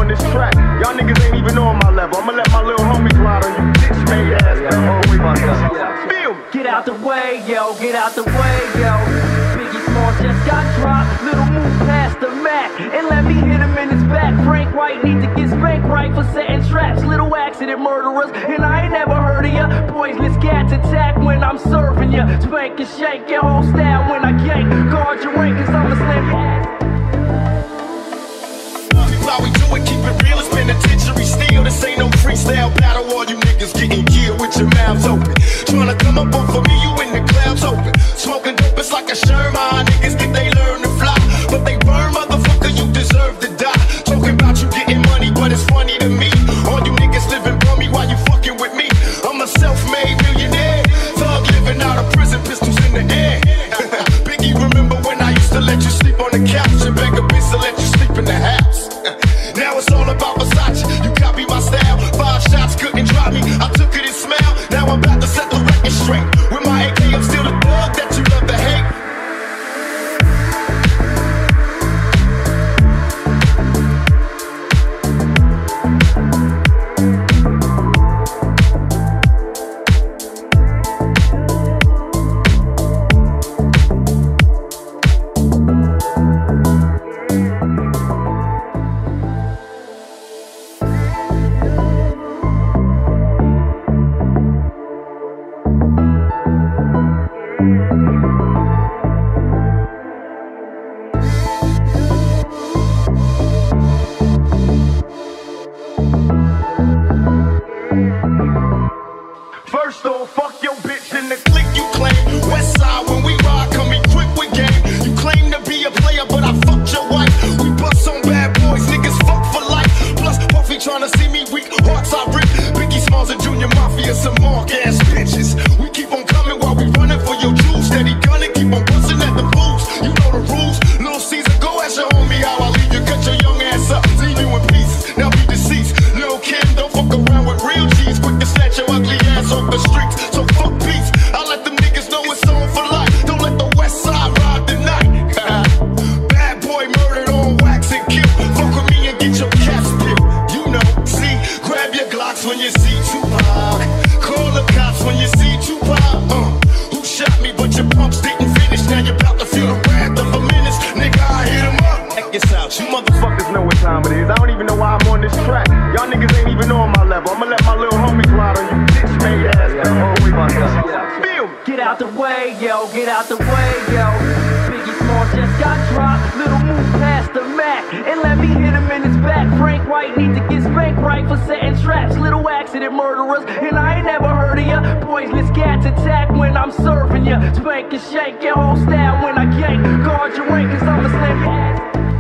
on this track. Y'all niggas ain't even on my level. I'ma let my little homies ride on you bitch made ass. Feel me. Get out the way, yo, get out the way, yo. Biggie Smalls just got dropped. Little move past the Mac and let me hit him in his back. Frank White need to get spanked right for setting traps. Little accident murderers, and I ain't never heard of ya. Poisonous cats attack when I'm serving ya. Spank and shake your whole style when I yank. Guard your rank, cause I'ma slam your ass. How we do it, keep it real, it's penitentiary steel. This ain't no freestyle battle, all you niggas getting killed with your mouths open. Tryna come up on for me, you in the clouds open. Smoking dope, it's like a Sherman. Niggas think they learn to fly, but they burn, motherfucker, you deserve to die. Talking about you getting money, but it's funny to me. All you niggas living bummy while you fucking with me. I'm a self-made millionaire, thug living out of prison, pistols in the air. Biggie, remember when I used to let you sleep on the couch and beg a bitch to let you sleep in the house? Now it's all about Versace, you copy my style. 5 shots couldn't drop me, I took it and smiled. Now I'm about to set the record straight. With my AK, I'm still the dog that you love to hate. First off, fuck your bitch in the Click you claim, West Side when we ride, come equipped with game. You claim to be a player, but I fucked your wife. We bust on bad boys, niggas fuck for life. Plus Puffy tryna see me weak, hearts I rip. Biggie Smalls and Junior Mafia, some mark-ass bitches. We keep on coming while we running for your jewels. Steady gunning, keep on busting at the booths. You know the rules, Little Caesar, go ask your homie how I leave you. Cut your young ass up, leave you in pieces, now be deceased. Lil' Kim, don't fuck around with real G's. Quick to snatch your ugly ass off the streets, so fuck peace. I let them niggas know it's on for life. Don't let the West Side ride the night. Bad boy murdered on wax and kill. Fuck with me and get your caps peeled. You know, see, grab your Glocks when you see Tupac. Call the cops when you see Tupac. Who shot me but your pumps didn't finish? Now you're about to feel the wrath of a menace. Nigga, I hit him up. Check this out, you motherfuckers know what time it is. I don't even know why I'm on this track. Y'all niggas ain't even on my level. I'ma let my little homies ride on you bitch made ass. Feel me. Get out the way, yo, get out the way, yo. Biggie Smalls just got dropped. Little move past the Mac and let me hit him in his back. Frank White need to get spanked right for setting traps. Little accident murderers, and I ain't never heard of ya. Poisonous cats attack when I'm serving ya. Spank and shake your whole style when I yank. Guard your rank, cause I'ma slam your ass.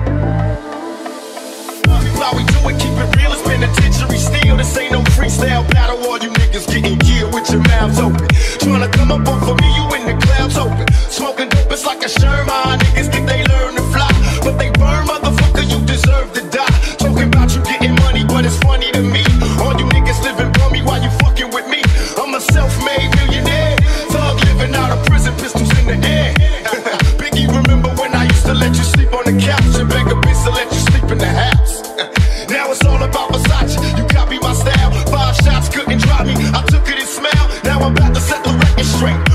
How we do it, keep it real, it's penitentiary steel. This ain't no freestyle battle, all you niggas getting killed with your mouths open. Tryna come up on for me, you in the clouds open. Smoking dope, it's like a Sherman. Niggas think they learn to fly, but they burn, motherfucker, you deserve to die. Talking about you getting money, but it's funny to me. All you niggas living bummy while you fucking with me. I'm a self-made millionaire, thug living out of prison, pistols in the air. Biggie, remember when I used to let you sleep on the couch and beg a bitch to let you sleep in the house? Now it's all about Versace, you copy my style. 5 shots couldn't drop me, I took it and smiled. Now I'm about to set the record straight.